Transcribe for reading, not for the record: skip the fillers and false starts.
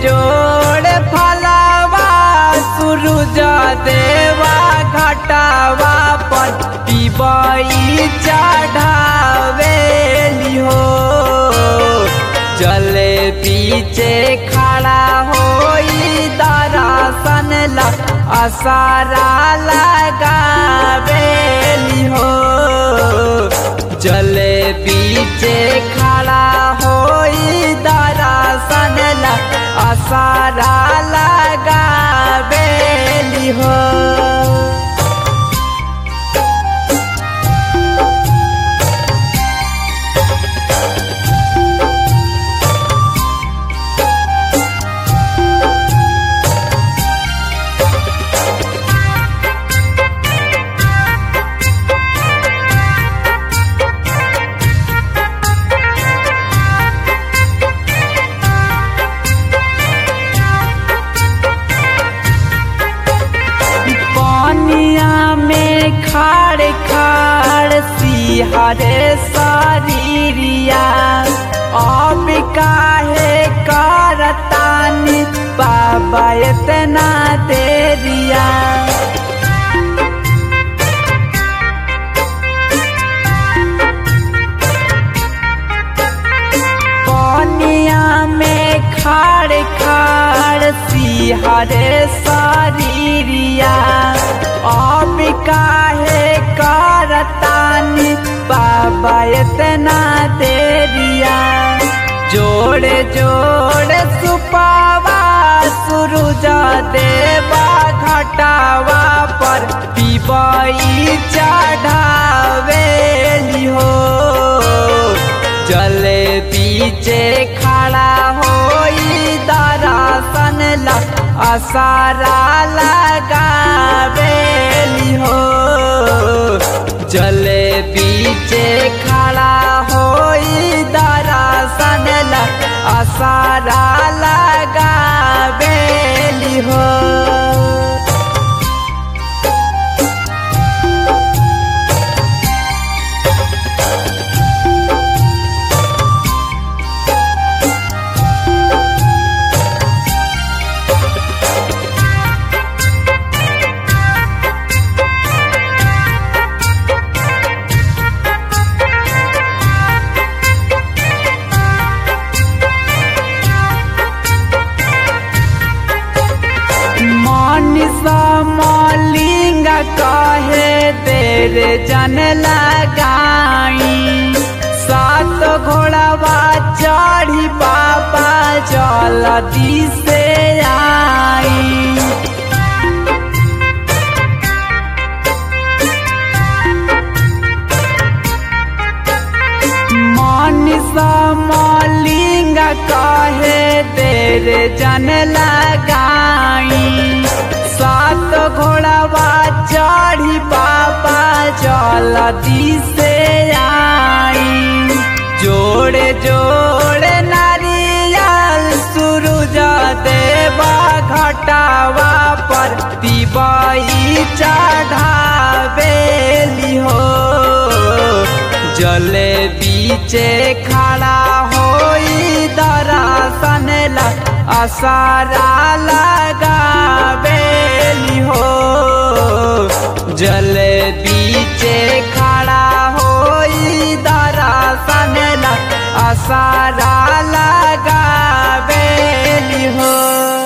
जोड़े फलावा सूरज देवा घटावा पर पिबई चढ़ावेली हो। जले पीछे खड़ा होई दर्शन ला आसारा लगावेली हो। जले पीछे खड़ा होई दर्शन ला आसारा लगावेली हो। खाड़ खाड़ सिहरे शरीरिया अब काहे करतानी बाबा इतना देरिया। पनिया में खाड़ खाड़ सिहरे शरीरिया अब काहे करतानी बाबा इतना देरिया। जोड़े जोड़े सुपावा सूरज देवा घटावा पर पिबई चढ़ावेली हो। जले पीछे खड़ा होई दर्शन ला आसारा लगावेली हो। जले पीछे खड़ा होई दर्शन ला आसारा लगावेली हो। मलिंग कहे देर जन लगाई सात घोड़ावा चढ़ी बाबा जल्दी से आई। मलिंग कहे देर जन लगाई सात घोड़ावा चढ़ी बाबा जल्दी से आई। जोड़े जोड़े नारियल सूरज देवा घटावा पर पिबई चढ़ावेली हो। जले पीछे खड़ा होई दर्शन ला आसारा लगावेली हो। जले पीछे खड़ा होई दर्शन ला आसारा लगावेली हो।